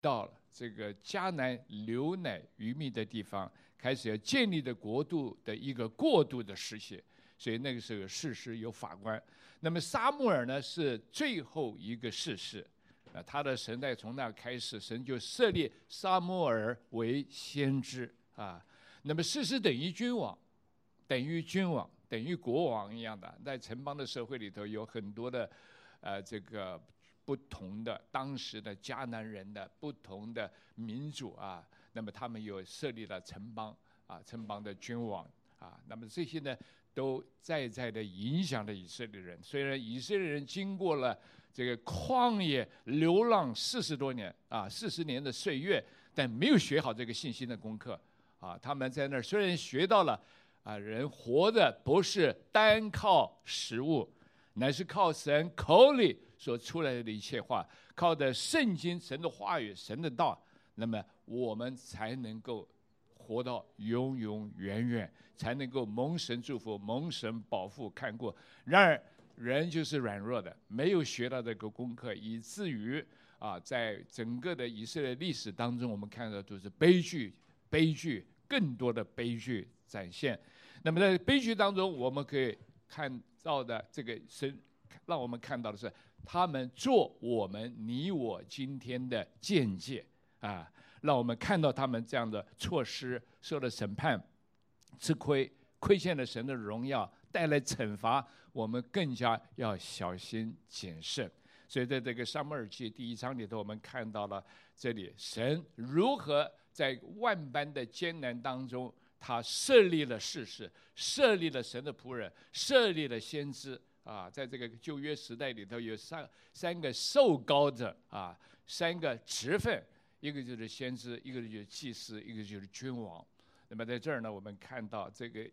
到这个迦南流奶与蜜的地方，开始要建立的国度的一个过渡的实现。所以那个时候有士师有法官。那么撒母耳呢是最后一个士师，他的神代从那开始，神就设立撒母耳为先知啊。那么士师等于君王，等于国王一样的。在城邦的社会里头，有很多的这个不同的当时的迦南人的不同的民族啊，那么他们有设立了城邦啊，城邦的君王啊，那么这些呢都在的影响了以色列人。虽然以色列人经过了这个旷野流浪40多年啊，40年的岁月，但没有学好这个信心的功课啊。他们在那儿虽然学到了啊，人活的不是单靠食物，乃是靠神口里所出来的一切话，靠的圣经、神的话语、神的道，那么我们才能够活到永永远远，才能够蒙神祝福、蒙神保护看顾。然而人就是软弱的，没有学到这个功课，以至于啊，在整个的以色列历史当中，我们看到都是悲剧，更多的悲剧展现。那么在悲剧当中，我们可以看到的这个神让我们看到的是，他们做你我今天的见解啊，让我们看到他们这样的措施受了审判、吃亏、亏欠了神的荣耀，带来惩罚，我们更加要小心谨慎。所以在这个撒母耳记第1章里头，我们看到了这里神如何在万般的艰难当中，他设立了士师，设立了神的仆人，设立了先知啊。在这个旧约时代里头，有三个受膏者啊，3个职分，一个就是先知，一个就是祭司，一个就是君王。那么在这儿呢，我们看到这个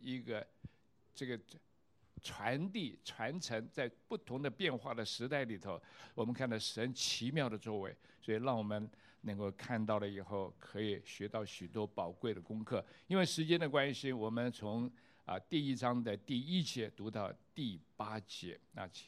传递传承在不同的变化的时代里头，我们看到神奇妙的作为，所以让我们能够看到了以后，可以学到许多宝贵的功课。因为时间的关系，我们从第1章的第1节读到第8节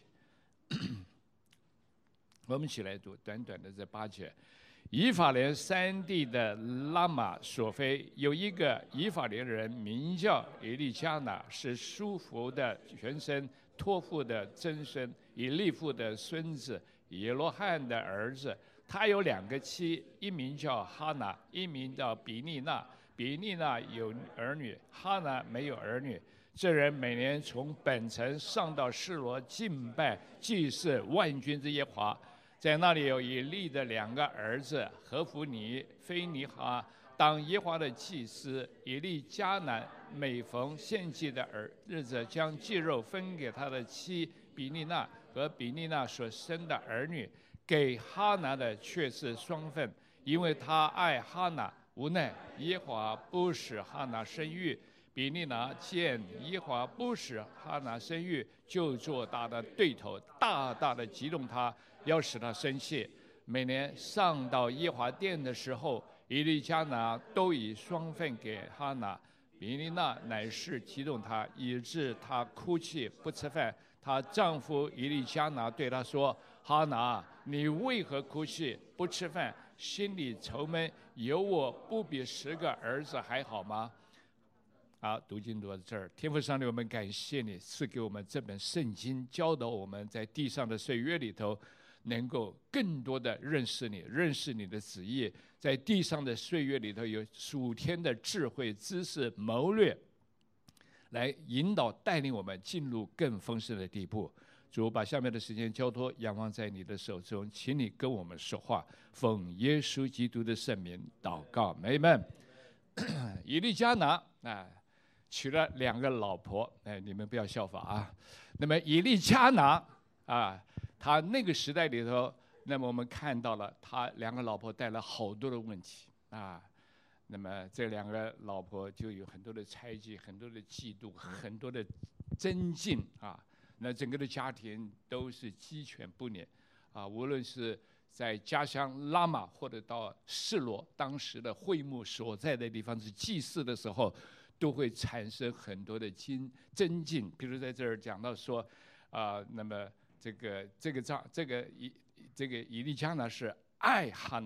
我们一起来读短短的这8节。以法莲山地的拉玛索菲有一个以法莲人，名叫以利加拿，是舒服的全身托付的曾孙，以利父的孙子，耶罗汉的儿子。他有2个妻，一名叫哈拿，一名叫比利娜。比利娜有儿女，哈拿没有儿女。这人每年从本城上到示罗敬拜祭祀万军之耶和华。在那里有以利的2个儿子何弗尼、菲尼哈，当耶和华的祭司。以利迦南每逢献祭的日子，将祭肉分给他的妻比利娜和比利娜所生的儿女，给哈拿的却是双份，因为他爱哈拿。无奈耶和华不使哈拿生育，比利娜见耶和华不使哈拿生育，就做他的对头，大大的激动他，要使他生气。每年上到耶和华殿的时候，以利加拿都以双份给哈拿。比利娜乃是激动他，以致他哭泣不吃饭。她丈夫以利加拿对她说：哈拿，你为何哭泣不吃饭，心里愁闷？有我不比10个儿子还好吗？好，读经读到这儿。天父上帝，我们感谢你赐给我们这本圣经，教导我们在地上的岁月里头能够更多的认识你，认识你的旨意，在地上的岁月里头有属天的智慧、知识、谋略，来引导带领我们进入更丰盛的地步。主，把下面的时间交托仰望在你的手中，请你跟我们说话，奉耶稣基督的圣名祷告，阿们。以利加拿娶了2个老婆，你们不要效仿啊。那么以利加拿他那个时代里头，那么我们看到了他2个老婆带来好多的问题啊。那么这2个老婆就有很多的猜忌，很多的嫉妒，很多的争竞啊。那整个的家庭都是鸡犬不宁啊。无论是在家乡拉玛，或者到示罗，当时的会幕所在的地方是祭祀的时候，都会产生很多的争竞。比如在这儿讲到说那么这个以利加拿是爱哈拿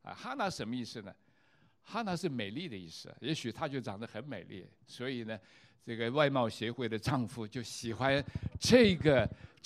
哈娜什么意思呢？哈娜是美丽的意思，也许她就长得很美丽，所以呢，这个外貌协会的丈夫就喜欢这个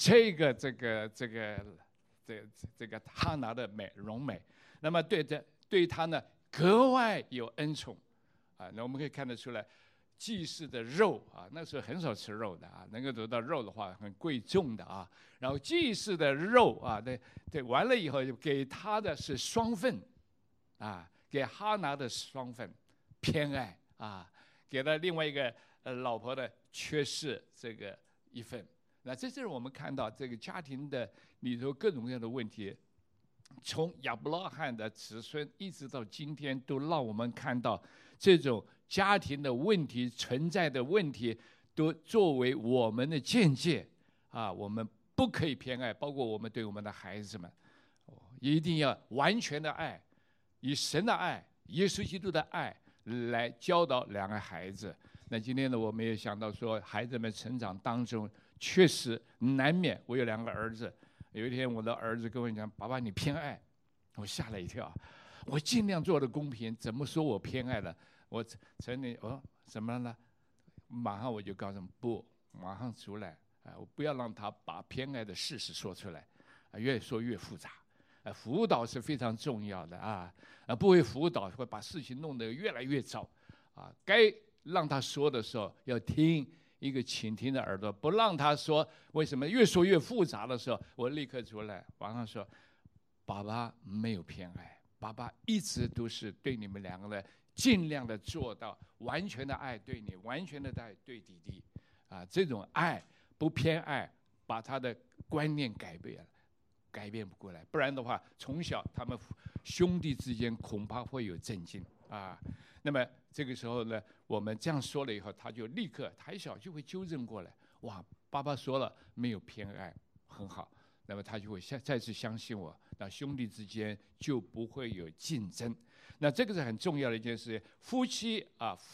哈娜的容美，那么对她呢格外有恩宠啊。那我们可以看得出来，祭祀的肉啊，那时候很少吃肉的啊，能够得到肉的话很贵重的啊。然后祭祀的肉啊，对，完了以后就给他的是双份啊。给哈拿的双份偏爱啊，给了另外一个老婆的缺失这个一份。那这是我们看到这个家庭的里头各种各样的问题，从亚伯拉罕的子孙一直到今天，都让我们看到这种家庭的问题存在的问题，都作为我们的见解啊，我们不可以偏爱，包括我们对我们的孩子们，一定要完全的爱。以神的爱、耶稣基督的爱来教导两个孩子。那今天呢，我们也想到说，孩子们成长当中确实难免。我有2个儿子，有一天我的儿子跟我讲：“爸爸，你偏爱。”我吓了一跳。我尽量做的公平，怎么说我偏爱了？我承认怎么了呢？马上我就告诉他不，马上出来我不要让他把偏爱的事实说出来越说越复杂。辅导是非常重要的不会辅导会把事情弄得越来越糟该让他说的时候要听一个倾听的耳朵，不让他说。为什么越说越复杂的时候，我立刻出来马上说：爸爸没有偏爱，爸爸一直都是对你们2个人尽量的做到完全的爱对你，完全的爱对弟弟这种爱不偏爱，把他的观念改变不过来，不然的话，从小他们兄弟之间恐怕会有震惊那么这个时候呢，我们这样说了以后，他就立刻还小就会纠正过来。哇，爸爸说了没有偏爱，很好。那么他就会再次相信我，那兄弟之间就不会有竞争。那这个是很重要的一件事。夫妻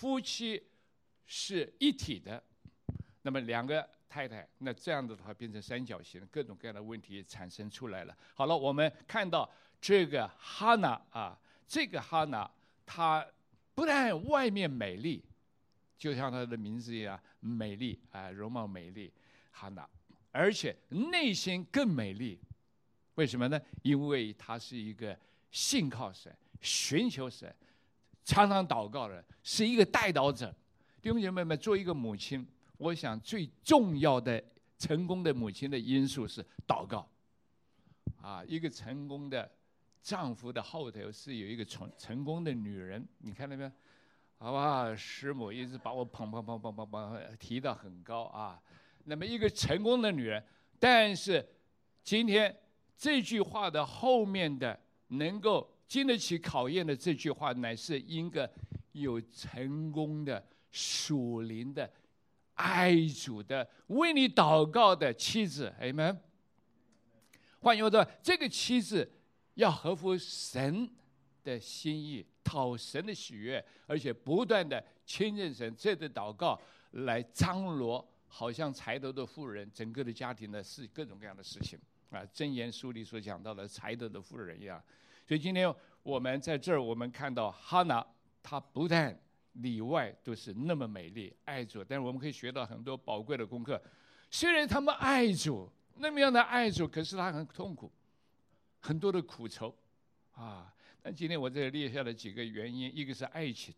是一体的，那么2个太太，那这样的话变成三角形，各种各样的问题产生出来了。好了，我们看到这个哈娜这个哈娜，她不但外面美丽，就像她的名字一样美丽容貌美丽哈娜，而且内心更美丽。为什么呢？因为她是一个信靠神、寻求神、常常祷告的人，是一个代祷者。弟兄姐妹们，做一个母亲，我想最重要的成功的母亲的因素是祷告一个成功的丈夫的后头是有一个成功的女人。你看到没有？好吧，师母一直把我捧提到很高那么一个成功的女人，但是今天这句话的后面的能够经得起考验的这句话，乃是一个有成功的属灵的爱主的为你祷告的妻子。Amen。换句话说，这个妻子要合乎神的心意，讨神的喜悦，而且不断的亲近神，这个祷告来张罗，好像财德的妇人整个的家庭的事，各种各样的事情箴言书里所讲到的财德的妇人一样。所以今天我们在这儿，我们看到哈娜，她不但里外都是那么美丽爱主，但是我们可以学到很多宝贵的功课。虽然他们爱主，那么样的爱主，可是他很痛苦，很多的苦愁那今天我这里列下了几个原因，一个是爱情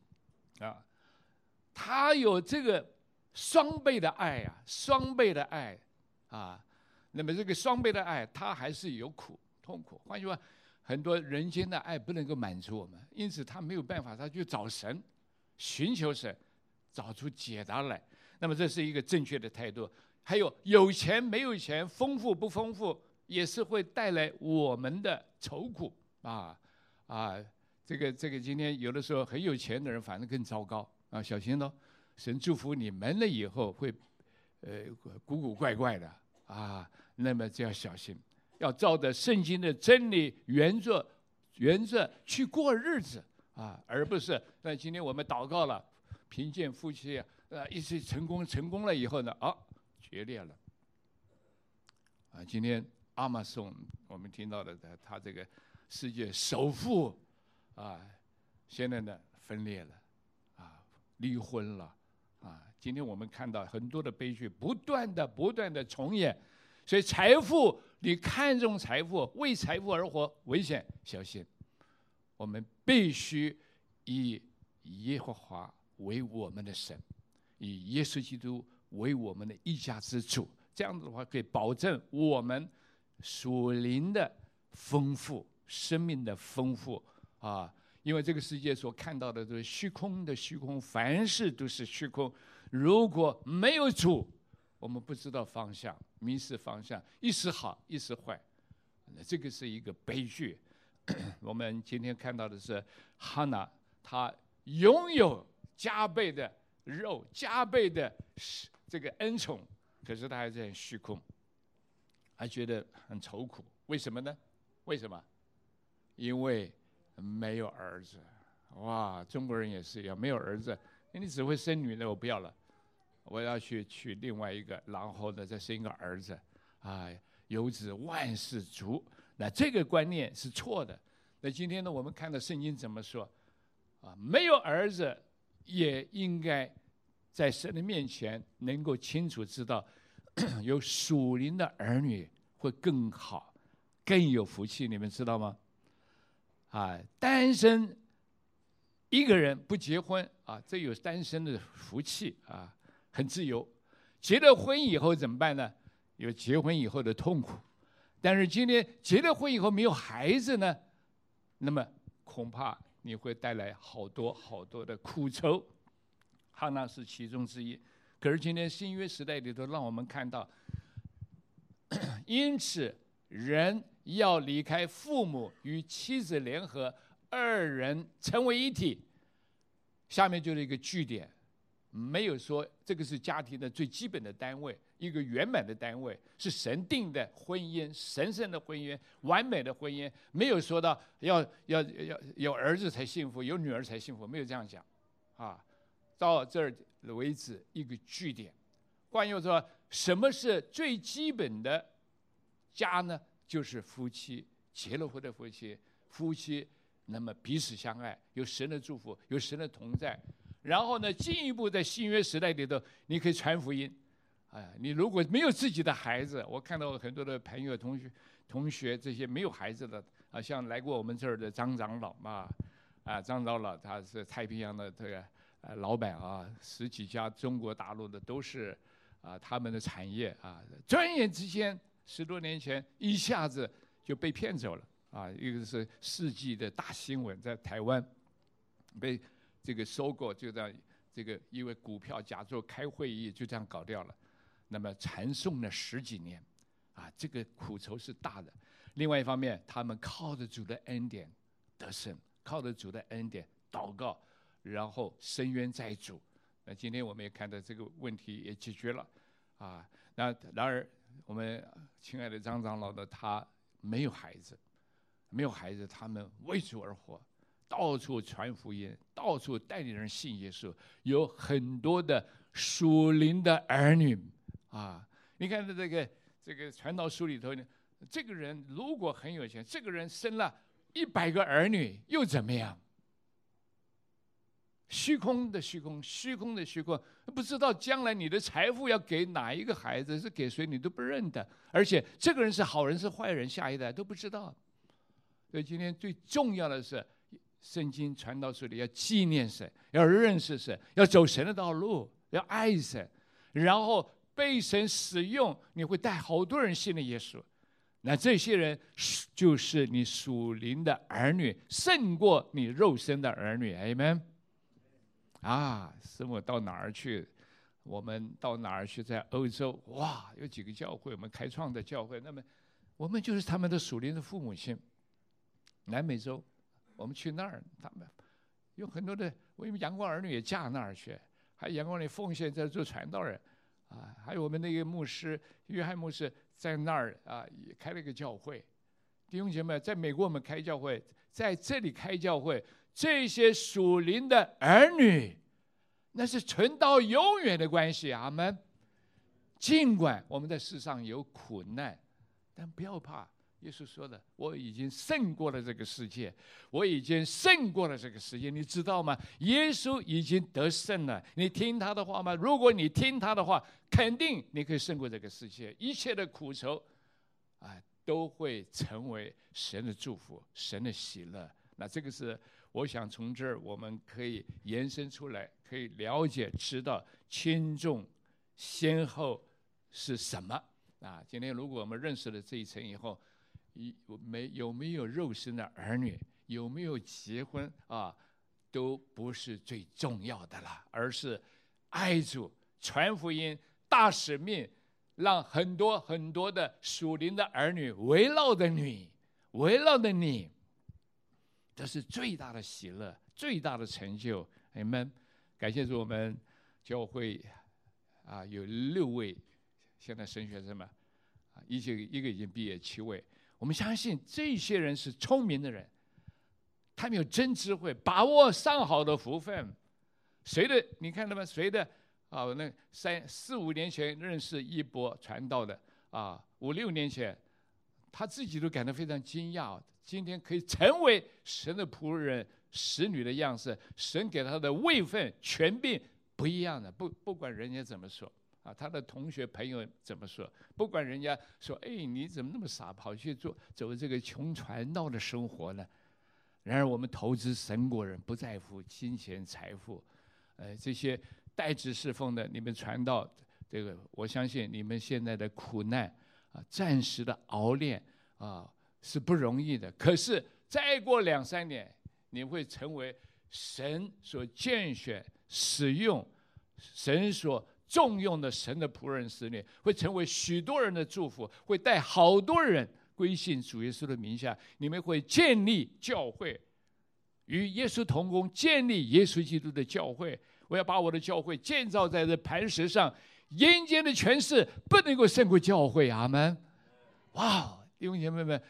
他有这个双倍的爱双倍的爱那么这个双倍的爱，他还是有痛苦。换句话，很多人间的爱不能够满足我们，因此他没有办法，他去找神，寻求神，找出解答来。那么这是一个正确的态度。还有钱没有钱，丰富不丰富，也是会带来我们的愁苦这个今天有的时候很有钱的人反正更糟糕小心咯，神祝福你们了以后会古怪怪的那么就要小心，要照着圣经的真理原则去过日子而不是那今天我们祷告了，贫贱夫妻一起成功了以后呢决裂了今天阿玛逊我们听到的他这个世界首富现在呢分裂了，离婚了，今天我们看到很多的悲剧不断的重演，所以财富，你看重财富，为财富而活，危险，小心。我们必须以耶和华为我们的神，以耶稣基督为我们的一家之主，这样子的话可以保证我们属灵的丰富，生命的丰富因为这个世界所看到的都是虚空的虚空，凡事都是虚空。如果没有主，我们不知道方向，迷失方向，一时好，一时坏，这个是一个悲剧。我们今天看到的是哈拿，她拥有加倍的肉，加倍的这个恩宠，可是她还是很虚空，还觉得很愁苦。为什么呢？为什么？因为没有儿子。哇，中国人也是一样，没有儿子，你只会生女的，我不要了，我要去娶另外一个，然后呢再生一个儿子，有子万事足。那这个观念是错的。那今天呢，我们看到圣经怎么说没有儿子也应该在神的面前能够清楚知道，有属灵的儿女会更好，更有福气。你们知道吗？单身一个人不结婚这有单身的福气很自由。结了婚以后怎么办呢？有结婚以后的痛苦。但是今天结了婚以后没有孩子呢，那么恐怕你会带来好多好多的苦愁。哈拿是其中之一。可是今天新约时代里头让我们看到，因此人要离开父母，与妻子联合，二人成为一体。下面就是一个句点，没有说这个是家庭的最基本的单位，一个圆满的单位，是神定的婚姻，神圣的婚姻，完美的婚姻。没有说到要有儿子才幸福，有女儿才幸福，没有这样讲到这儿为止一个句点。关于说什么是最基本的家呢？就是夫妻，结了婚的夫妻那么彼此相爱，有神的祝福，有神的同在。然后呢，进一步在新约时代里头，你可以传福音。你如果没有自己的孩子，我看到很多的朋友、同学这些没有孩子的像来过我们这儿的张长老张长老他是太平洋的这个老板十几家中国大陆的都是他们的产业转眼之间10多年前一下子就被骗走了一个是世纪的大新闻，在台湾被这个收购，就这样这个因为股票假作开会议就这样搞掉了。那么缠讼了10几年这个苦愁是大的。另外一方面，他们靠着主的恩典得胜，靠着主的恩典祷告，然后伸冤在主。那今天我们也看到这个问题也解决了那然而我们亲爱的张长老的他没有孩子，他们为主而活，到处传福音，到处带领人信耶稣，有很多的属灵的儿女你看这个传道书里头呢，这个人如果很有钱，这个人生了100个儿女又怎么样？虚空的虚空，虚空的虚空，不知道将来你的财富要给哪一个孩子，是给谁你都不认得，而且这个人是好人是坏人，下一代都不知道。所以今天最重要的是，圣经传道书里要纪念神，要认识神，要走神的道路，要爱神，然后被神使用，你会带好多人信了耶稣。那这些人就是你属灵的儿女，胜过你肉身的儿女。Amen。师母到哪儿去？我们到哪儿去？在欧洲，哇，有几个教会，我们开创的教会，那么我们就是他们的属灵的父母亲。南美洲，我们去那儿，他们有很多的，我们阳光儿女也嫁那儿去，还有阳光儿女奉献在做传道人还有我们那个牧师约翰牧师在那儿也开了一个教会。弟兄姐妹，在美国我们开教会，在这里开教会，这些属灵的儿女，那是存到永远的关系。阿们。尽管我们在世上有苦难，但不要怕， 耶稣说的，我已经胜过了这个世界，我已经胜过了这个世界，你知道吗？耶稣已经得胜了，你听他的话吗？如果你听他的话，肯定你可以胜过这个世界，一切的苦愁都会成为神的祝福，神的喜乐。那这个是我想从这儿我们可以延伸出来，可以了解知道轻重先后是什么啊？今天如果我们认识了这一层以后，有没有肉身的儿女，有没有结婚啊，都不是最重要的了，而是爱主、传福音、大使命，让很多很多的属灵的儿女围绕着你，围绕着你，这是最大的喜乐，最大的成就。你们感谢主，我们教会有6位现在神学生们，一个已经毕业7位。我们相信这些人是聪明的人，他们有真智慧，把握上好的福分。谁的？你看到吗？谁的？那4、5年前认识一波传道的5、6年前，他自己都感到非常惊讶。今天可以成为神的仆人、使女的样式，神给他的位分、权柄不一样的。不管人家怎么说他的同学朋友怎么说，不管人家说，你怎么那么傻，跑去走这个穷传道的生活呢？然而我们投资神国人，不在乎金钱财富，这些代职侍奉的，你们传道这个，我相信你们现在的苦难暂时的熬炼是不容易的。可是再过2、3年，你会成为神所拣选、使用、神所重用的神的仆人使女，会成为许多人的祝福，会带好多人归信主耶稣的名下。你们会建立教会，与耶稣同工，建立耶稣基督的教会。我要把我的教会建造在这磐石上，阴间的权势不能够胜过教会。阿们。哇，弟兄姐妹们，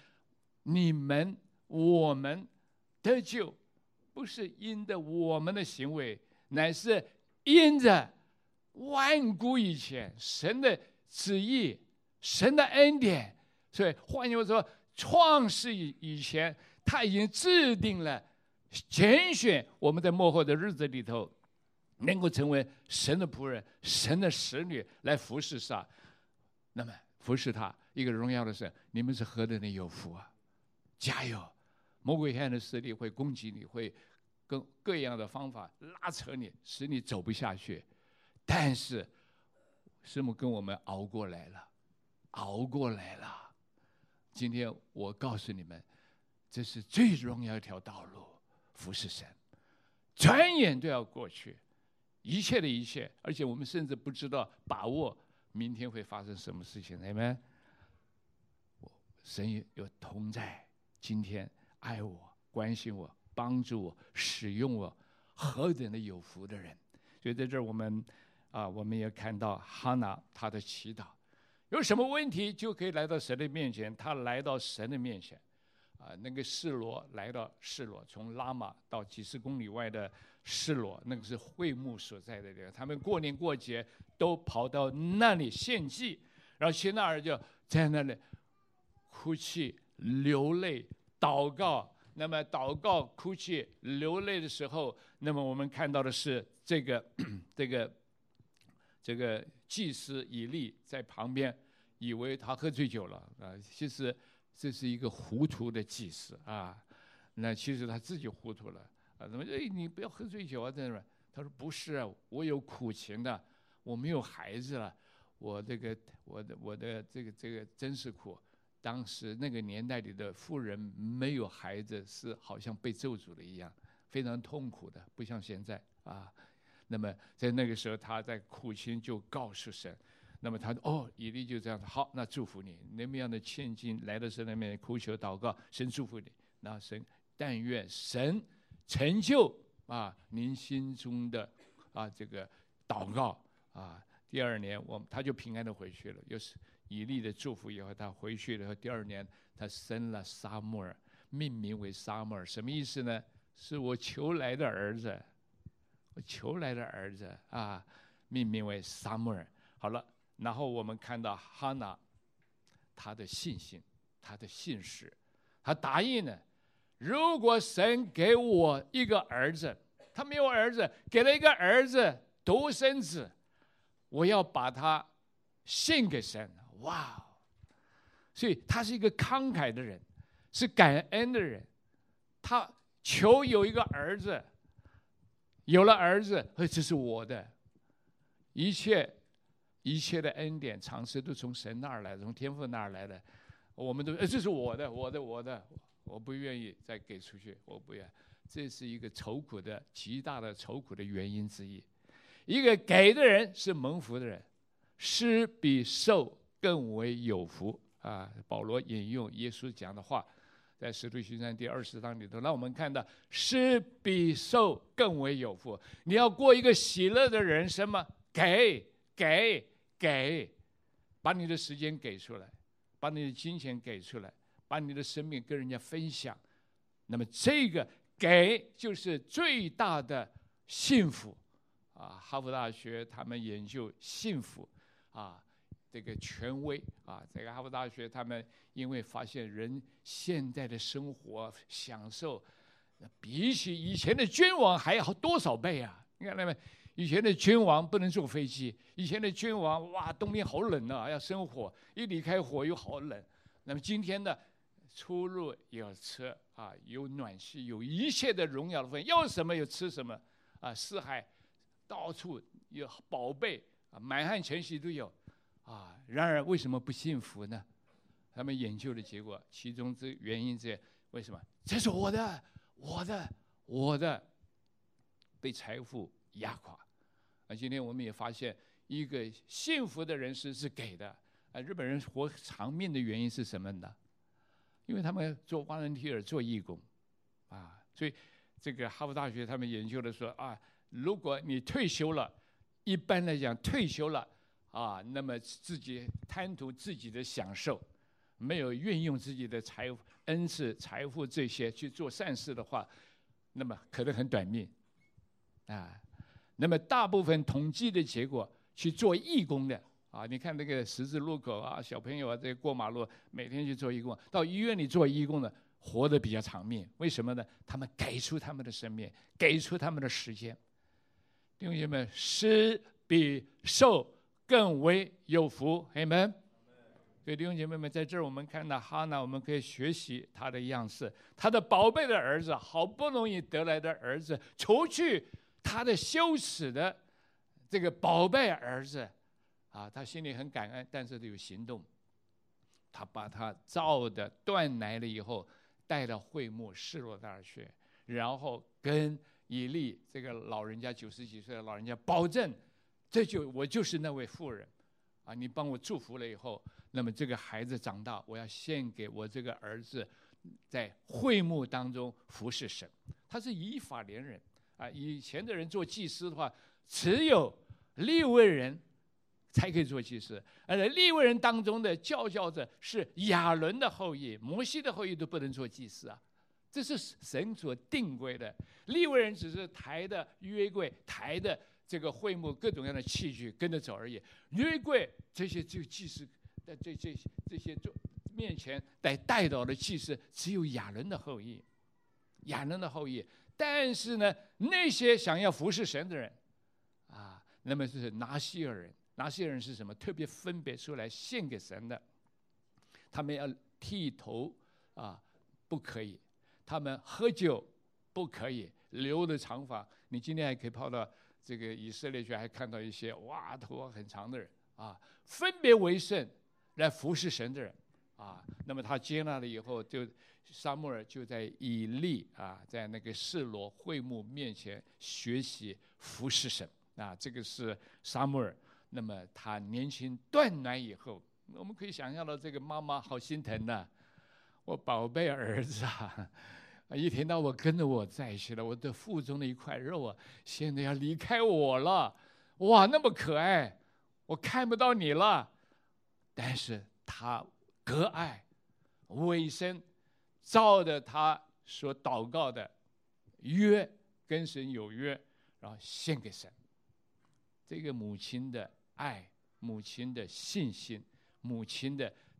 我们得救，不是因着我们的行为，乃是因着万古以前神的旨意、神的恩典。所以换句话说，创世以前他已经制定了拣选我们在末后的日子里头能够成为神的仆人、神的使女来服侍他。那么服侍他一个荣耀的神，你们是何等的有福啊！加油！魔鬼黑暗的势力会攻击你，会跟各样的方法拉扯你，使你走不下去。但是师母跟我们熬过来了，熬过来了。今天我告诉你们，这是最荣耀一条道路，服侍神，转眼都要过去，一切的一切，而且我们甚至不知道把握明天会发生什么事情。你们，神有同在，今天爱我、关心我、帮助我、使用我，何等的有福的人！所以在这儿我们也看到哈拿他的祈祷，有什么问题就可以来到神的面前。他来到神的面前，那个示罗来到示罗，从拉玛到几十公里外的示罗，那个是会幕所在的地方。他们过年过节都跑到那里献祭，然后去那儿就在那里哭泣、流泪、祷告。那么祷告、哭泣、流泪的时候，那么我们看到的是这个祭司以利在旁边，以为他喝醉酒了其实这是一个糊涂的祭司那其实他自己糊涂了怎么你不要喝醉酒在那？他说不是我有苦情的，我没有孩子了，我的这个真是苦。当时那个年代里的妇人没有孩子是好像被咒诅了一样，非常痛苦的，不像现在那么在那个时候，他在苦情就告诉神。那么他以利就这样，好，那祝福你，那么样的千金来到神那边哭求祷告，神祝福你。那神但愿神成就您心中的这个祷告第2年他就平安的回去了，又是以利的祝福以后，他回去了。第2年他生了撒母耳，命名为撒母耳，什么意思呢？是我求来的儿子，我求来的儿子命名为撒母耳。好了，然后我们看到哈拿他的信心， 他的信实，他答应了，如果神给我一个儿子，他没有儿子，给了一个儿子独生子，我要把他献给神。哇！所以他是一个慷慨的人，是感恩的人。他求有一个儿子，有了儿子，这是我的。一切的恩典常识都从神那儿来，从天父那儿来的。我们都这是我的，我不愿意再给出去，我不愿。这是一个愁苦的极大的愁苦的原因之一。一个给的人是蒙福的人，施比受更为有福啊！保罗引用耶稣讲的话，在使徒行传第20章里头，让我们看到施比受更为有福。你要过一个喜乐的人生吗？给，把你的时间给出来，把你的金钱给出来，把你的生命跟人家分享。那么这个给就是最大的幸福啊！哈佛大学他们研究幸福啊，这个权威啊，这个哈佛大学他们因为发现人现在的生活享受，比起以前的君王还要多少倍啊！你看到没？以前的君王不能坐飞机，以前的君王哇，冬天好冷啊，要生火，一离开火又好冷。那么今天的出入有车啊，有暖气，有一切的荣耀的份，要什么有吃什么啊，四海到处有宝贝啊，满汉全席都有啊。然而为什么不幸福呢？他们研究的结果，其中之原因之一，为什么？这是我的，被财富压垮。今天我们也发现，一个幸福的人是给的。日本人活长命的原因是什么呢？因为他们做volunteer做义工，啊，所以这个哈佛大学他们研究的说啊，如果你退休了，一般来讲退休了啊，那么自己贪图自己的享受，没有运用自己的财富、恩赐、财富这些去做善事的话，那么可能很短命，啊。那么大部分统计的结果，去做义工的啊，你看那个十字路口啊，小朋友啊，这过马路，每天去做义工，到医院里做义工的，活得比较长命。为什么呢？他们给出他们的生命，给出他们的时间。弟兄姐妹，施比受更为有福，阿们。所以弟兄姐妹们，在这儿我们看到哈拿，我们可以学习他的样式，他的宝贝的儿子，好不容易得来的儿子，除去他的羞耻的这个宝贝儿子啊，他心里很感恩，但是有行动。他把他造的断奶了以后，带到会幕示罗那儿去，然后跟以利这个老人家90几岁的老人家保证，我就是那位妇人啊，你帮我祝福了以后，那么这个孩子长大，我要献给我这个儿子，在会幕当中服侍神。他是以法莲人。啊，以前的人做祭司的话，只有利未人才可以做祭司，而利未人当中的佼佼者是亚伦的后裔，摩西的后裔都不能做祭司啊，这是神所定规的。利未人只是抬的约柜，抬的这个会幕各种各样的器具跟着走而已。约柜这些就祭司的这些面前带到的祭司，只有亚伦的后裔，亚伦的后裔。但是呢，那些想要服侍神的人啊，那么就是拿西尔人。拿西尔人是什么？特别分别出来献给神的。他们要剃头啊，不可以；他们喝酒不可以，留的长发。你今天还可以跑到这个以色列去，还看到一些哇头发很长的人啊，分别为圣来服侍神的人啊。那么他接纳了以后，就撒母耳就在以利啊，在那个示罗会幕面前学习服侍神啊。这个是撒母耳。那么他年轻断奶以后，我们可以想象到这个妈妈好心疼呐，我宝贝儿子啊，一天到晚跟着我在一起了，我的腹中的一块肉啊，现在要离开我了，哇，那么可爱，我看不到你了。但是他隔爱委身，照着他所祷告的约，跟神有约，然后献给神。这个母亲的爱，母亲的信心，母亲的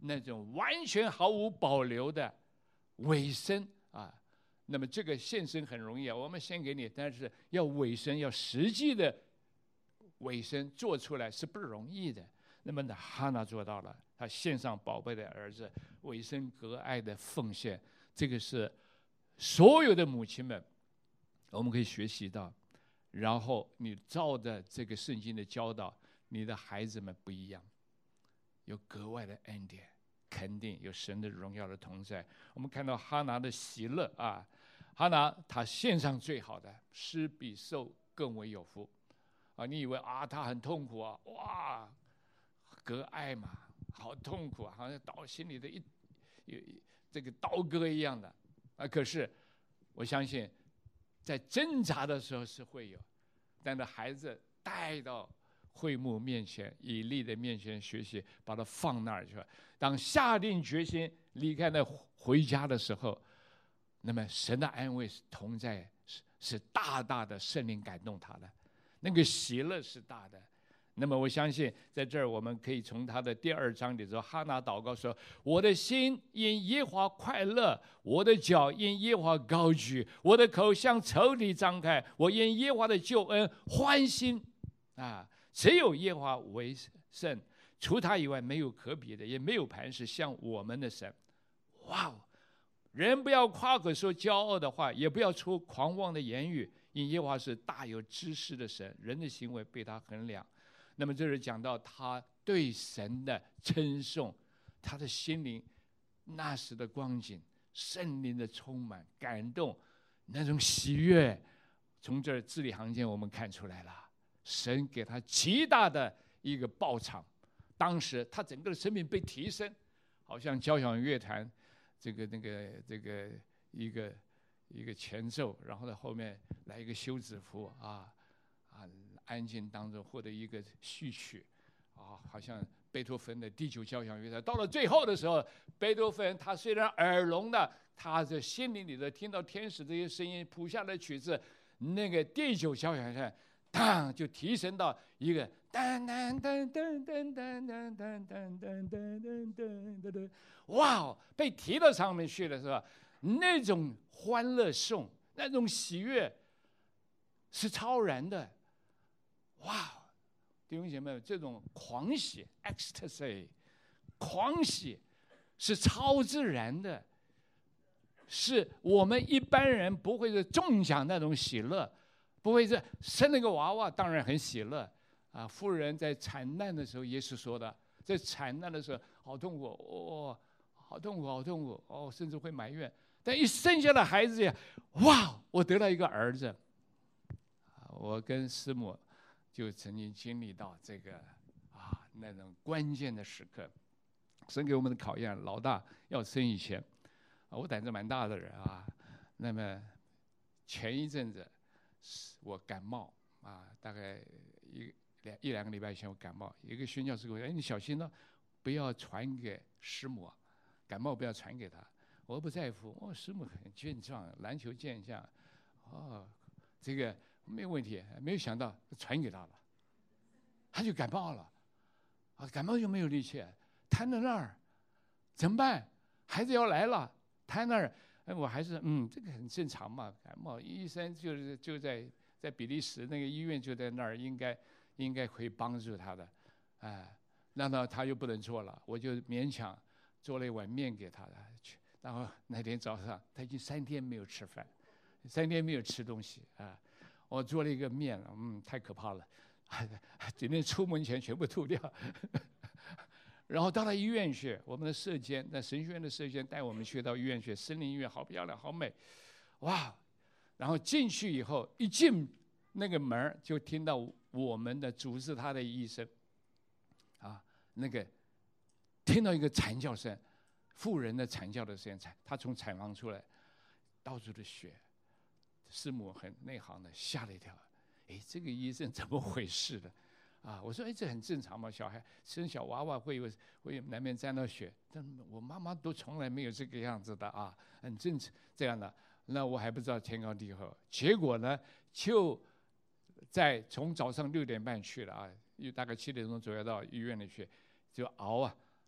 那种完全毫无保留的委身啊。那么这个献身很容易啊，我们献给你，但是要委身，要实际的委身做出来是不容易的。那么呢，哈拿做到了，他献上宝贝的儿子，委身格爱的奉献，这个是所有的母亲们我们可以学习到。然后你照着这个圣经的教导，你的孩子们不一样，有格外的恩典，肯定有神的荣耀的同在。我们看到哈拿的喜乐啊，哈拿他献上最好的，施比受更为有福啊！你以为啊他很痛苦啊，哇，割爱嘛，好痛苦啊，好像刀心里的这个刀割一样的啊！可是我相信，在挣扎的时候是会有，但是孩子带到会幕面前，以利的面前学习，把它放那儿去。当下定决心离开那回家的时候，那么神的安慰同在，是大大的圣灵感动他的，那个喜乐是大的。那么我相信在这儿我们可以从他的第2章里头，哈拿祷告说：我的心因耶和华快乐，我的脚因耶和华高举，我的口向仇敌张开，我因耶和华的救恩欢心啊！只有耶和华为圣，除他以外没有可比的，也没有磐石像我们的神。哇哦！人不要夸口说骄傲的话，也不要出狂妄的言语，因耶和华是大有知识的神，人的行为被他衡量。那么这是讲到他对神的称颂，他的心灵那时的光景，圣灵的充满感动，那种喜悦，从这字里行间我们看出来了，神给他极大的一个报偿。当时他整个的生命被提升，好像交响乐团这个一个前奏，然后呢后面来一个休止符安静当中获得一个序曲好像贝多芬的第9交响乐团。到了最后的时候，贝多芬他虽然耳聋的，他的心灵里头听到天使这些声音谱下的曲子，那个第9交响乐团当就提升到一个噔噔噔噔噔噔噔噔噔噔噔噔噔，哇！被提到上面去了是吧？那种欢乐颂，那种喜悦是超然的。哇！弟兄姐妹，这种狂喜 （ecstasy）， 狂喜是超自然的，是我们一般人不会是中奖那种喜乐，不会是生了个娃娃，当然很喜乐啊。妇人在产难的时候，耶稣说的，在产难的时候好痛苦哦，好痛苦，好痛苦哦，甚至会埋怨。但一生下了孩子呀，哇！我得了一个儿子。我跟师母就曾经经历到这个那种关键的时刻，神给我们的考验。老大要生以前，我胆子蛮大的人那么前一阵子我感冒大概一两个礼拜以前我感冒，一个宣教师跟我说：“你小心了，不要传给师母，感冒不要传给他。”我不在乎，师母很健壮，篮球健将，这个没有问题。没有想到传给他了，他就感冒了，感冒就没有力气，瘫在那儿，怎么办？孩子要来了，瘫那儿，我还是这个很正常嘛，感冒。医生就在比利时那个医院就在那儿，应该可以帮助他的，那他又不能做了，我就勉强做了一碗面给他的去。然后那天早上他已经3天没有吃饭，3天没有吃东西我做了一个面，太可怕了，今天出门前全部吐掉。然后到了医院去，我们的舍监，在神学院的舍监带我们去到医院去，森林医院好漂亮，好美，哇！然后进去以后，一进那个门就听到我们的主治他的医生那个听到一个惨叫声，妇人的惨叫的声音，他从产房出来，到处的血。师母很内行的，吓了一跳，这个医生怎么回事的？我说这很正常嘛，小孩生小娃娃会难免沾到血，但我妈妈都从来没有这个样子的很正常这样的。那我还不知道天高地厚，结果呢，就从早上6点半去了大概7点钟左右到医院里去，就熬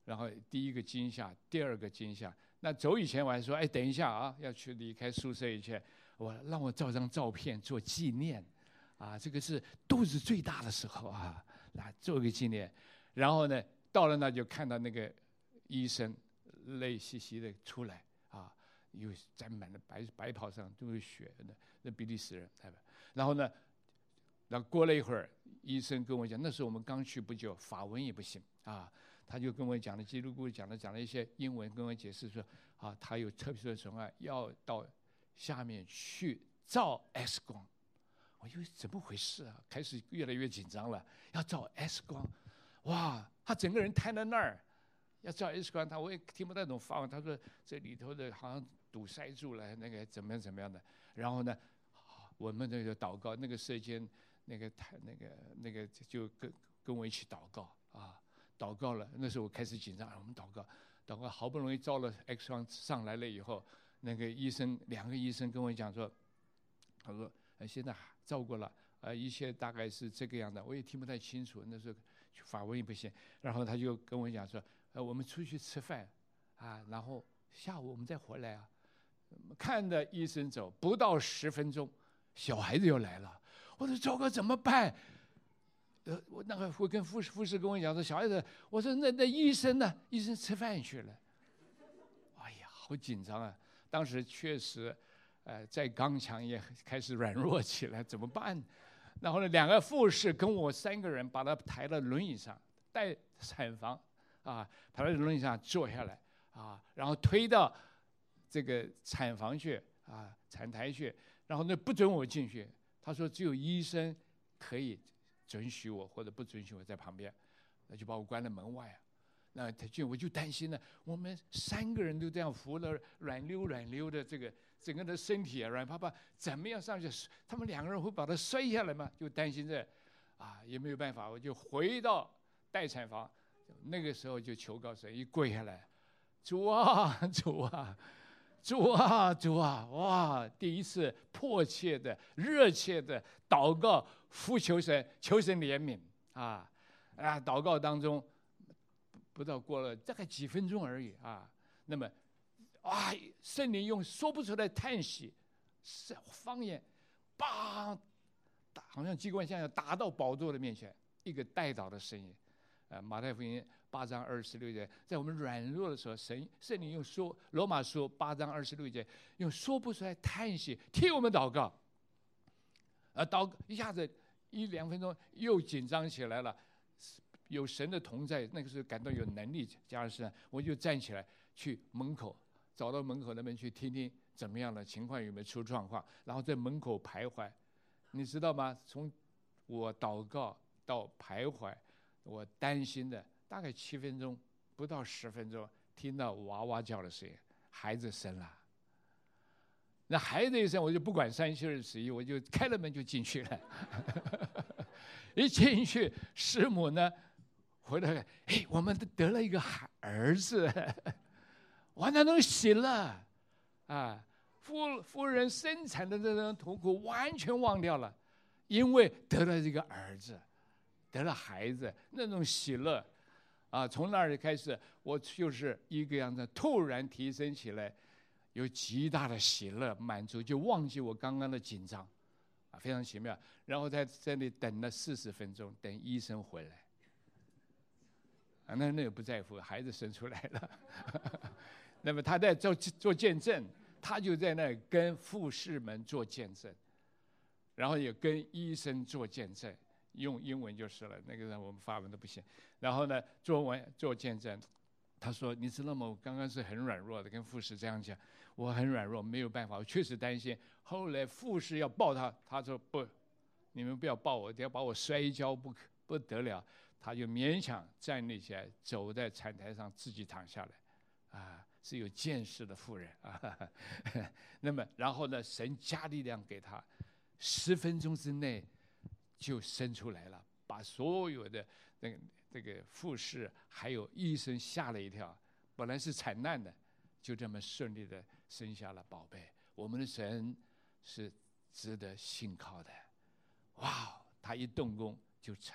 然后第一个惊吓，第二个惊吓。那走以前我还说，哎，等一下啊，要去离开宿舍以前，让我照张照片做纪念，啊，这个是肚子最大的时候啊，来做个纪念。然后呢，到了那就看到那个医生泪兮兮的出来啊，又沾满了白袍上都是血的，那比利时人，然后呢，然后过了一会儿，医生跟我讲，那时候我们刚去不久，法文也不行啊。他就跟我讲了，基督故讲了一些英文，跟我解释说，啊，他有特殊的情况，要到下面去照 X 光。我以为怎么回事啊？开始越来越紧张了，要照 X 光，哇，他整个人瘫在那儿，要照 X 光，我也听不太懂法文，他说这里头的好像堵塞住了，那个怎么样的。然后呢，我们那个祷告，那个舍监，那个就跟我一起祷告啊。祷告了，那时候我开始紧张，我们祷告，好不容易照了 X 光上来了以后，那个两个医生跟我讲说，他说现在照过了，一切大概是这个样的，我也听不太清楚，那时候法文也不行，然后他就跟我讲说，我们出去吃饭啊，然后下午我们再回来啊。看着医生走，不到10分钟，小孩子又来了，我说糟糕怎么办？我那个会跟护士跟我讲说，小孩子，我说那医生呢？医生吃饭去了。哎呀，好紧张啊！当时确实，再刚强也开始软弱起来，怎么办？然后呢，2个护士跟我3个人把他抬到轮椅上，带产房啊，抬到轮椅上坐下来啊，然后推到这个产房去啊，产台去，然后呢不准我进去，他说只有医生可以准许我或者不准许我在旁边，那就把我关在门外啊。那我就担心了，我们3个人都这样扶了软溜的这个整个的身体啊，软趴趴，怎么样上去？他们2个人会把他摔下来吗？就担心这，啊，也没有办法，我就回到待产房，那个时候就求告神，一跪下来，主啊，主啊。主啊，主啊！哇，第一次迫切的、热切的祷告，求神怜悯啊！祷告当中，不到过了大概几分钟而已啊。那么，圣灵用说不出来叹息、方言，棒，好像机关枪要打到宝座的面前，一个带祷的声音。马太福音8章26节，在我们软弱的时候，圣灵用说，罗马书8章26节，用说不出来叹息替我们祷告。一下子1-2分钟又紧张起来了，有神的同在，那个时候感到有能力，加上是，我就站起来去门口，找到门口那边去听听怎么样的情况，有没有出状况，然后在门口徘徊。你知道吗？从我祷告到徘徊，我担心的大概7分钟，不到10分钟，听到哇哇叫的声音，孩子生了。那孩子一生，我就不管37、21，我就开了门就进去了。一进去，师母呢回来，我们得了一个儿子，哇，那种喜乐啊！夫人生产的这种痛苦完全忘掉了，因为得了这个儿子。得了孩子，那种喜乐啊，从那儿开始，我就是一个样子，突然提升起来，有极大的喜乐满足，就忘记我刚刚的紧张啊，非常奇妙。然后在这里等了40分钟，等医生回来啊，那也不在乎，孩子生出来了。那么他在做见证，他就在那里跟护士们做见证，然后也跟医生做见证。用英文就是了，那个人我们法文都不行。然后呢，做见证，他说：“你知道吗？我刚刚是很软弱的，跟护士这样讲，我很软弱，没有办法，我确实担心。后来护士要抱他，他说不，你们不要抱我，要把我摔跤不得了。他就勉强站立起来，走在产台上，自己躺下来，啊，是有见识的妇人啊。那么，然后呢，神加力量给他，10分钟之内。”就生出来了，把所有的这个护士还有医生吓了一跳。本来是惨难的，就这么顺利的生下了宝贝。我们的神是值得信靠的。哇，他一动工就成了。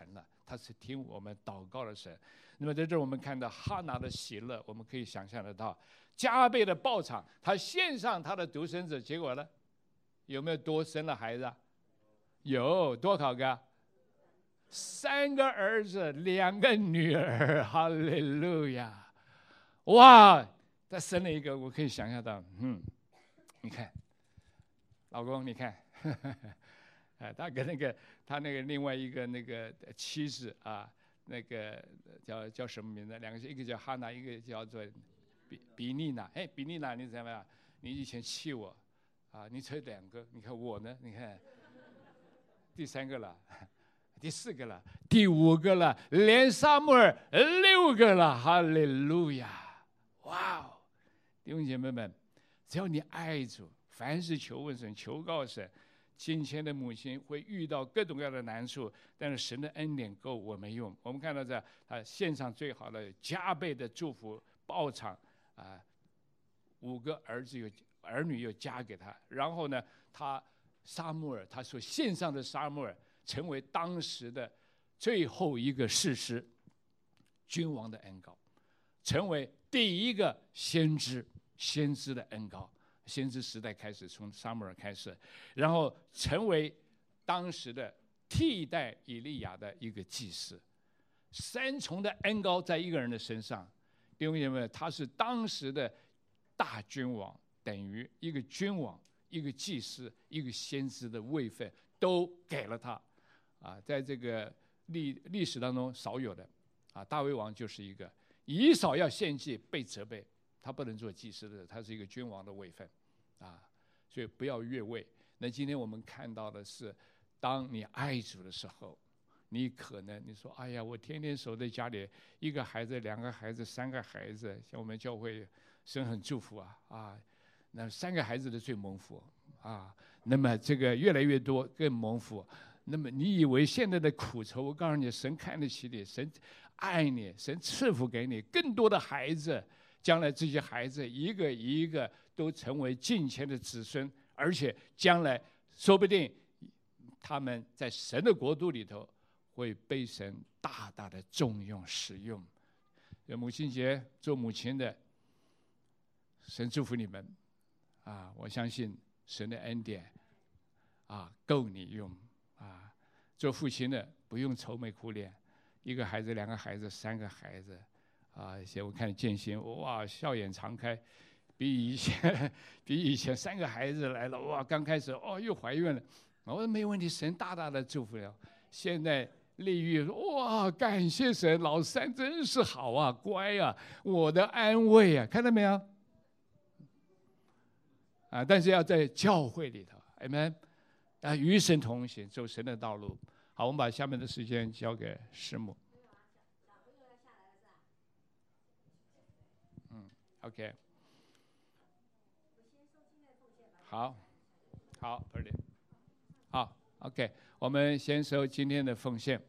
他是听我们祷告的神。那么在这我们看到哈拿的喜乐，我们可以想象得到加倍的报偿。他献上他的独生子，结果呢，有没有多生了孩子啊？有多少个？3个儿子，2个女儿，哈利路亚！哇，他生了一个，我可以想象到，你看，老公，你看，他跟他那个另外一个那个妻子啊，那个叫什么名字？2个，一个叫哈娜，一个叫做比利娜。哎，比利娜，你怎么样？你以前气我啊，你才2个，你看我呢？你看第3个了。第4个了，第5个了，连撒母耳6个了，哈利路亚！哇哦，弟兄姐妹们，只要你爱主，凡事求问神，求告神。金钱的母亲会遇到各种各样的难处，但是神的恩典够我们用。我们看到这，他献上最好的加倍的祝福报偿啊，5个儿女又加给他，然后呢，撒母耳他所献上的撒母耳。成为当时的最后一个士师，君王的恩膏，成为第一个先知的恩膏。先知时代开始，从撒母耳开始，然后成为当时的替代以利亚的一个祭司。3重的恩膏在一个人的身上，弟兄姐妹，他是当时的大君王，等于一个君王、一个祭司、一个先知的位分都给了他。在这个历史当中少有的，大卫王就是一个以扫要献祭被责备，他不能做祭司的，他是一个君王的位分，所以不要越位。那今天我们看到的是，当你爱主的时候，你可能你说，哎呀，我天天守在家里，1个孩子、2个孩子、3个孩子，像我们教会神很祝福那3个孩子的最蒙福那么这个越来越多更蒙福。那么你以为现在的苦愁，我告诉你，神看得起你，神爱你，神赐福给你更多的孩子，将来这些孩子一个一个都成为敬虔的子孙，而且将来说不定他们在神的国度里头会被神大大的重用使用。母亲节做母亲的，神祝福你们我相信神的恩典够你用。做父亲的不用愁眉苦脸，1个孩子、2个孩子、3个孩子现在我看建新，哇，笑眼常开，比以前3个孩子来了，哇，刚开始又怀孕了，我说没问题，神大大的祝福了。现在丽玉说，哇，感谢神，老3真是好乖我的安慰看到没有但是要在教会里头，amen。与神同行，走神的道路。好，我们把下面的时间交给师母。OK。好 ，Pearly。好 ，OK， 我们先收今天的奉献。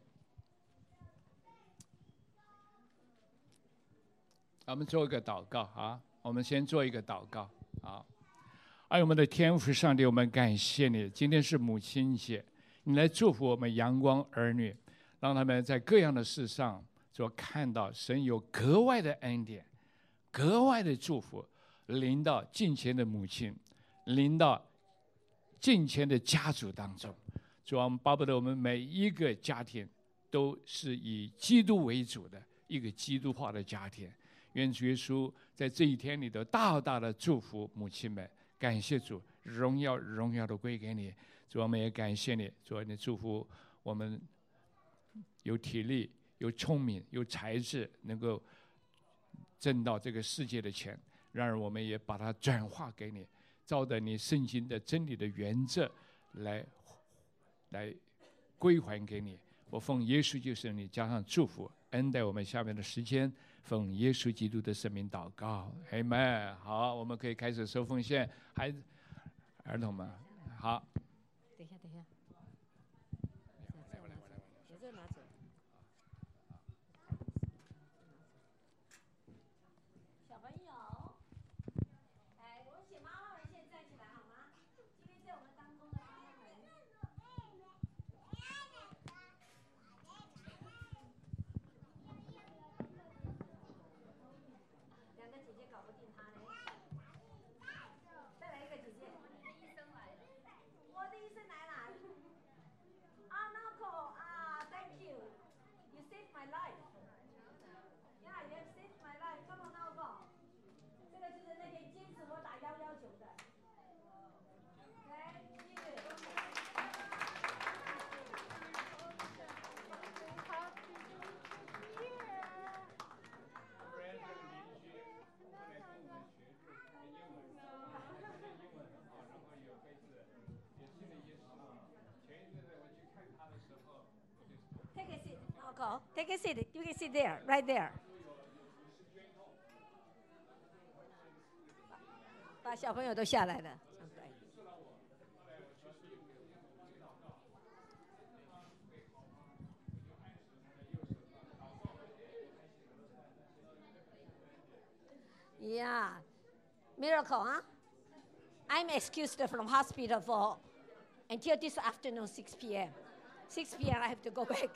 我们做一个祷告我们先做一个祷告爱我们的天父上帝，我们感谢你，今天是母亲节，你来祝福我们阳光儿女，让他们在各样的事上所看到神有格外的恩典，格外的祝福临到敬虔的母亲，临到敬虔的家族当中。主啊，我们巴不得我们每一个家庭都是以基督为主的一个基督化的家庭。愿主耶稣在这一天里头大大的祝福母亲们。感谢主，荣耀都归给你。主，我们也感谢你，主，你祝福我们有体力、有聪明、有才智，能够挣到这个世界的钱。然而，我们也把它转化给你，照着你圣经的真理的原则来归还给你。我奉耶稣就是你加上祝福，恩待我们下面的时间。奉耶稣基督的圣名祷告 ，Amen。好，我们可以开始收奉献，儿童们，好。 等一下。我这拿走。小朋友，我请妈妈们先站起来好吗？今天在我们当中的妈妈们。 Miracle, take a seat. You can sit there, right there. 把小朋友都下来了。Yeah, miracle, huh? I'm excused from hospital for until this afternoon, 6 p.m. 6 p.m. I have to go back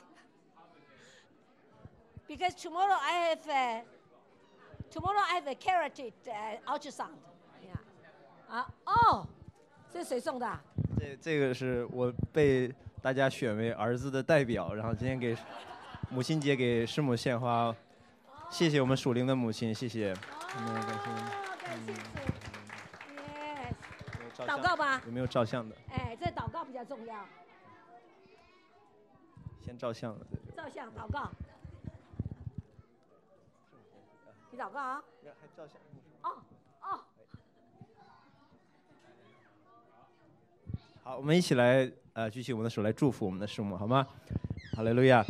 because tomorrow I have a carotid ultrasound. Yeah. 哦，这是谁送的啊？ 这个是我被大家选为儿子的代表，然后今天给母亲节给师母献花，谢谢我们属灵的母亲，谢谢。感谢主。Yes。祷告吧。有没有照相的？ 哎，这祷告比较重要。 先照相了。 照相，祷告。你祷告啊。 还照相。 哦。 好，我们一起来举起我们的手来祝福我们的师母，好吗？哈利路亚。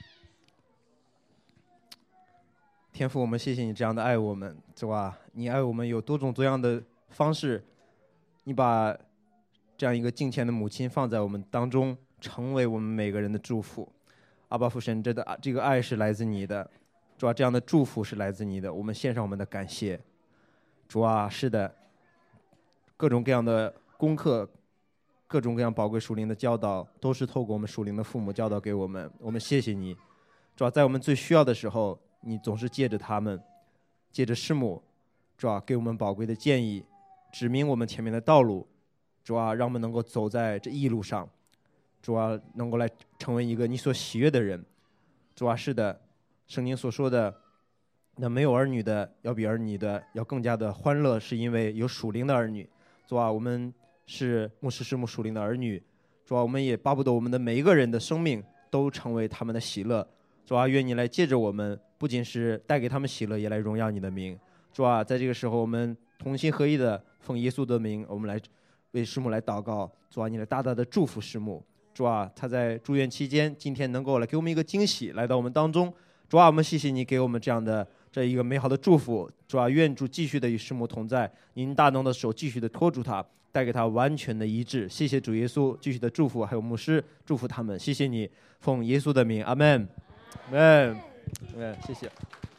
天父，我们谢谢你这样的爱我们，主啊，你爱我们有多种多样的方式，你把这样一个敬虔的母亲放在我们当中，成为我们每个人的祝福。阿爸父神，这个爱是来自你的，主啊，这样的祝福是来自你的，我们献上我们的感谢。主啊，是的，各种各样的功课，各种各样宝贵属灵的教导，都是透过我们属灵的父母教导给我们。我们谢谢你，主啊，在我们最需要的时候，你总是借着他们，借着师母，主啊，给我们宝贵的建议，指明我们前面的道路，主啊，让我们能够走在这义路上，主啊，能够来成为一个你所喜悦的人。主啊，是的，圣经所说的，那没有儿女的要比儿女的要更加的欢乐，是因为有属灵的儿女。主啊，我们是牧师师母属灵的儿女，主啊，我们也巴不得我们的每一个人的生命都成为他们的喜乐。主啊，愿你来借着我们，不仅是带给他们喜乐，也来荣耀你的名。主啊，在这个时候，我们同心合一的奉耶稣的名，我们来为师母来祷告。主啊，你来大大的祝福师母。主啊，他在住院期间，今天能够来给我们一个惊喜，来到我们当中。主啊，我们谢谢你给我们这样的这一个美好的祝福。主啊，愿主继续的与师母同在，您大能的手继续的托住他，带给他完全的医治。谢谢主耶稣，继续的祝福，还有牧师祝福他们。谢谢你，奉耶稣的名，阿门。谢谢。 谢谢。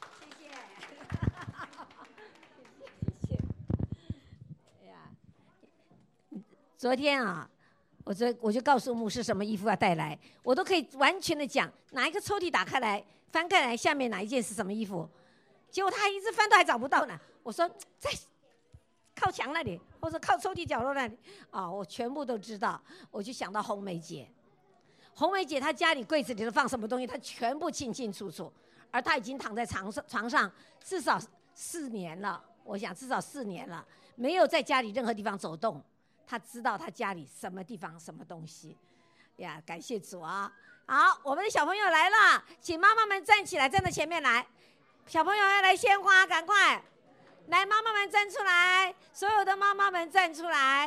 哎呀，昨天啊，我就告诉牧师什么衣服要带来，我都可以完全的讲，哪一个抽屉打开来，翻开来，下面哪一件是什么衣服。结果他一直翻都还找不到呢。我说在靠墙那里，或者靠抽屉角落那里啊，我全部都知道。我就想到红梅姐。红梅姐她家里柜子里头放什么东西，她全部清清楚楚，而她已经躺在床上至少4年了，我想至少4年了，没有在家里任何地方走动。她知道她家里什么地方什么东西，呀，感谢主啊！好，我们的小朋友来了，请妈妈们站起来，站到前面来。小朋友要来献花，赶快来，妈妈们站出来，所有的妈妈们站出来。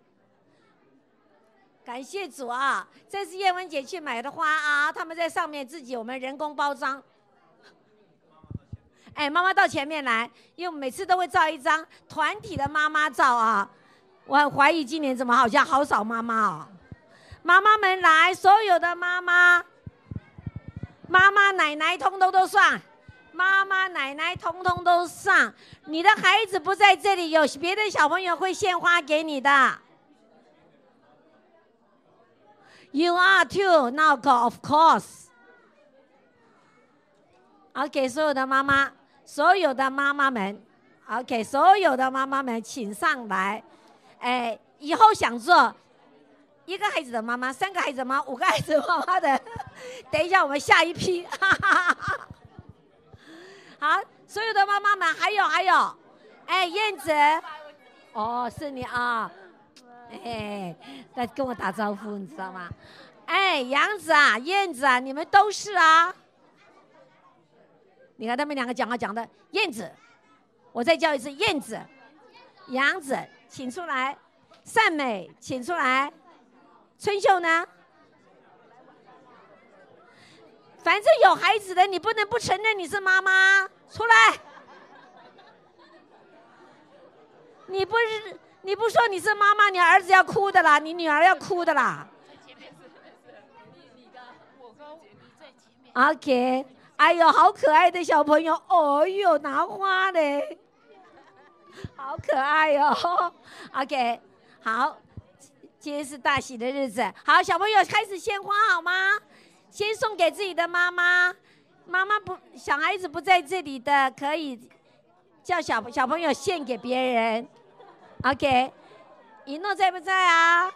感谢主啊！这是叶文姐去买的花啊，他们在上面自己我们人工包装。哎，妈妈到前面来，因为我们每次都会照一张团体的妈妈照啊。我很怀疑今年怎么好像好少妈妈哦。妈妈们来，所有的妈妈、奶奶通通都上，妈妈、奶奶通通都上。你的孩子不在这里，有别的小朋友会献花给你的。You are too, now of course. OK， 所有的妈妈们 ，OK， 所有的妈妈们，请上来。哎，以后想做1个孩子的妈妈、3个孩子的妈妈、5个孩子的妈妈的，等一下我们下一批。好，所有的妈妈们，还有，哎，燕子，哦，是你啊。哎，来跟我打招呼，你知道吗？哎，杨子啊，燕子啊，你们都是啊。你看他们2个讲话讲的，燕子，我再叫一次，燕子，杨子，请出来，善美，请出来，春秀呢？ 反正有孩子的，你不能不承认你是妈妈，出来。你不说你是妈妈，你儿子要哭的啦，你女儿要哭的啦。OK， 哎呦，好可爱的小朋友，哦呦，拿花嘞，好可爱哦。OK， 好，今天是大喜的日子，好，小朋友开始献花好吗？先送给自己的妈妈，妈妈不，小孩子不在这里的，可以叫小朋友献给别人。OK， 一诺在不在啊？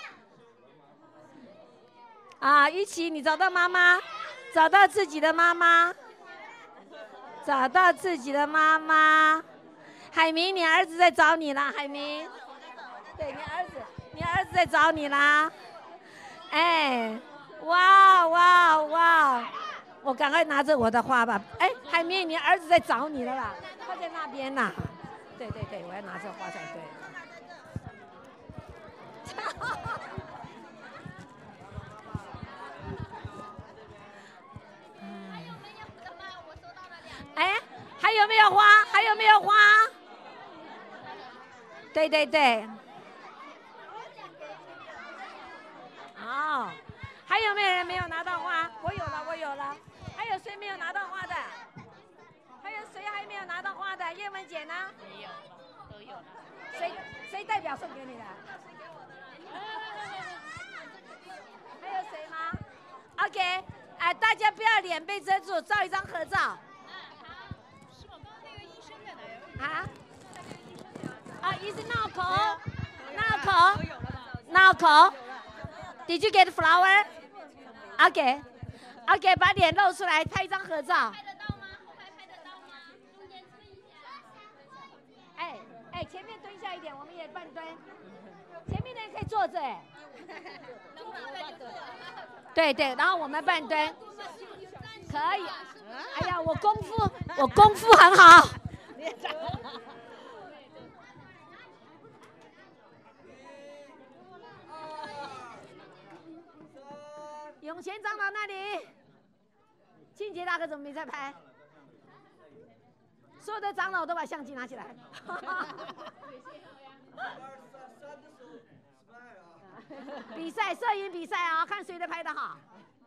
啊，一起，你找到妈妈，找到自己的妈妈，找到自己的妈妈。海明，你儿子在找你啦，海明。对，你儿子在找你啦。哎。哇哇哇！我赶快拿着我的花吧。哎，海绵，你儿子在找你了啦，他在那边呐。对对对，我要拿着花才对。哎，还有没有花？还有没有花？对对对。好。还有没有人没有拿到花？我有了。还有谁没有拿到花的？还有谁还没有拿到花的？叶文姐呢？没有，都有了。谁代表送给你的？还有谁吗 ？OK， 大家不要脸被遮住，照一张合照。是我刚刚那个医生在哪？啊？医生闹口。Did you get flower? OK， 把脸露出来，拍一张合照。拍得到吗？拍得到吗？中间蹲一下。哎，前面蹲下一点，我们也半蹲。前面的人可以坐着哎。对对，然后我们半蹲。可以。哎呀，我功夫很好。永贤长老那里，静杰大哥怎么没在拍？所有的长老都把相机拿起来。比赛，摄影比赛啊，看谁的拍得好。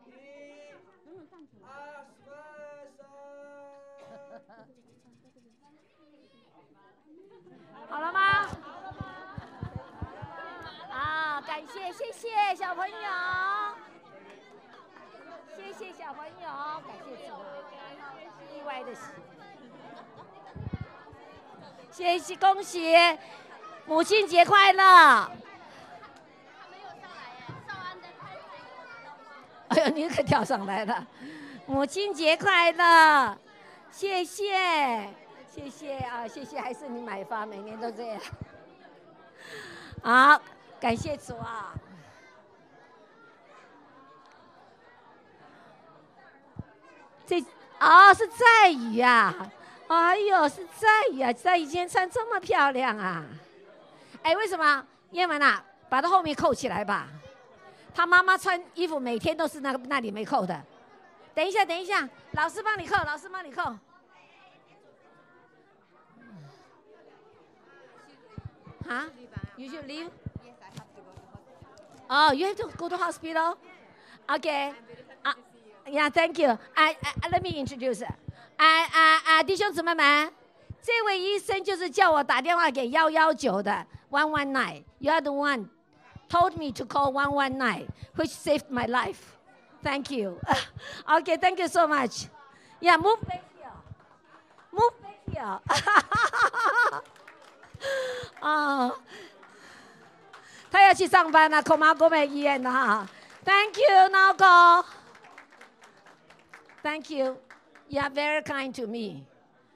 好了吗？啊，感谢，谢谢小朋友。谢谢小朋友，感谢主，意外的喜，谢谢，恭喜，母亲节快乐！哎呦，你可跳上来了，母亲节快乐！谢谢，谢谢啊，谢谢，还是你买花，每年都这样。好，感谢主啊！是在宇啊！哎呦，是在宇啊！在宇今天穿这么漂亮啊！哎，为什么？叶文啊，把它后面扣起来吧。他妈妈穿衣服每天都是那里没扣的。等一下，老师帮你扣，啊 ？You should leave. Oh, you have to go to hospital. Okay. Yeah, thank you. Let me introduce. 弟兄姊妹们，这位医生就是叫我打电话给119的119。You are the one told me to call 119, which saved my life. Thank you. Okay, thank you so much. Yeah, move back here. 他要去上班了，恐怕国美医院的哈。Thank you, 老公。Thank you. You are very kind to me.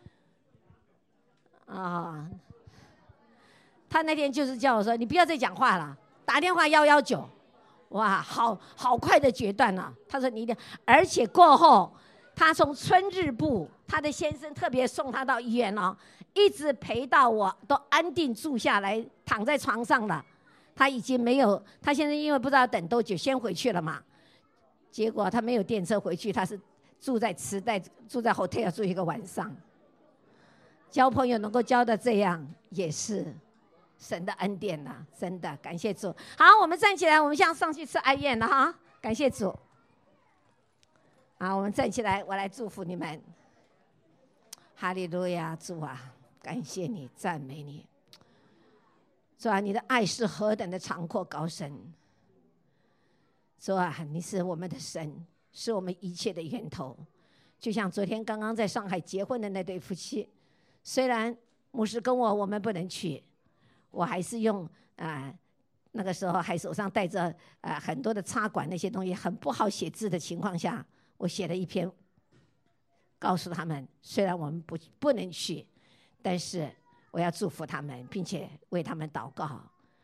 他那天就是叫我说，你不要再讲话了，打电话119。哇，好快的决断啊！他说你一定，而且过后，他从春日部，他的先生特别送他到医院哦，一直陪到我都安定住下来，躺在床上了。他已经没有，他现在因为不知道等多久，先回去了嘛。结果他没有电车回去，他是住在池袋，住在 hotel 住一个晚上。交朋友能够交到这样，也是神的恩典呐、真的感谢主。好，我们站起来，我们向上去吃爱宴了哈，感谢主。好，我们站起来，我来祝福你们。哈利路亚，主啊，感谢你，赞美你。主啊，你的爱是何等的长阔高深。主啊，你是我们的神，是我们一切的源头。就像昨天刚刚在上海结婚的那对夫妻，虽然牧师跟我们不能去，我还是用那个时候还手上带着很多的插管那些东西，很不好写字的情况下，我写了一篇，告诉他们，虽然我们不能去，但是我要祝福他们，并且为他们祷告。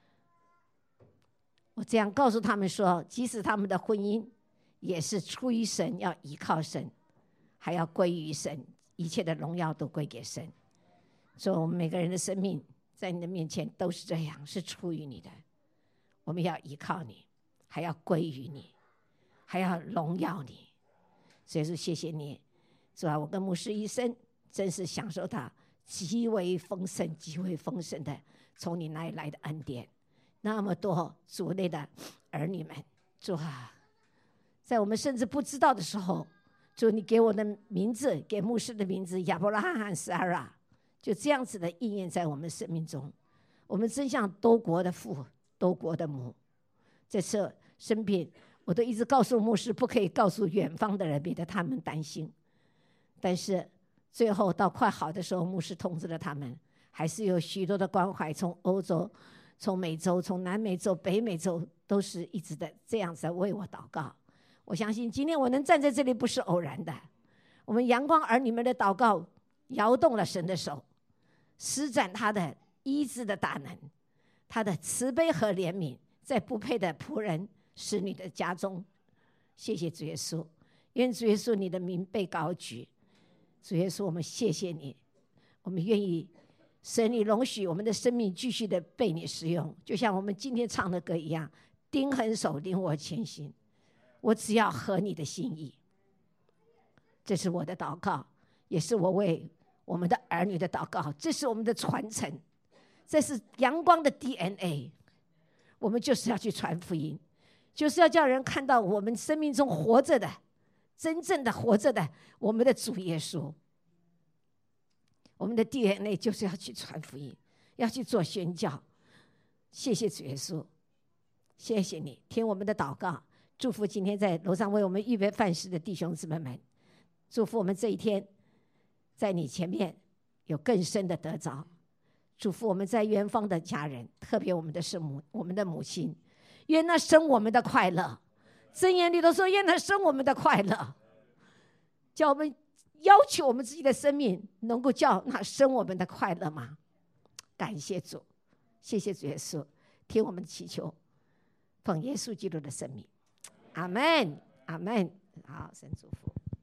我这样告诉他们说，即使他们的婚姻也是出于神，要依靠神，还要归于神，一切的荣耀都归给神。所以我们每个人的生命在你的面前都是这样，是出于你的。我们要依靠你，还要归于你，还要荣耀你。所以说谢谢你，是吧？我跟牧师一生真是享受到极为丰盛、极为丰盛的从你那里来的恩典。那么多主内的儿女们，主啊，在我们甚至不知道的时候，主你给我的名字，给牧师的名字亚伯拉罕和撒拉，就这样子的应验在我们生命中。我们真像多国的父，多国的母。这次生病，我都一直告诉牧师，不可以告诉远方的人，免得他们担心。但是最后到快好的时候，牧师通知了他们，还是有许多的关怀，从欧洲、从美洲、从南美洲、北美洲，都是一直的这样子为我祷告。我相信今天我能站在这里不是偶然的，我们阳光儿女们的祷告摇动了神的手，施展他的医治的大能，他的慈悲和怜悯，在不配的仆人使女的家中。谢谢主耶稣，愿主耶稣你的名被高举。主耶稣，我们谢谢你，我们愿意神你容许我们的生命继续的被你使用，就像我们今天唱的歌一样，钉痕手领我前行，我只要合你的心意。这是我的祷告，也是我为我们的儿女的祷告，这是我们的传承，这是阳光的 DNA。 我们就是要去传福音，就是要叫人看到我们生命中活着的，真正的活着的我们的主耶稣。我们的 DNA 就是要去传福音，要去做宣教。谢谢主耶稣，谢谢你听我们的祷告，祝福今天在楼上为我们预备饭食的弟兄姊妹们，祝福我们这一天在你前面有更深的得着，祝福我们在远方的家人，特别我们的圣母，我们的母亲，愿那生我们的快乐，箴言里都说愿那生我们的快乐，叫我们要求我们自己的生命能够叫那生我们的快乐吗？感谢主，谢谢主耶稣，听我们的祈求，奉耶稣基督的圣名，阿们，阿们。好，神祝福。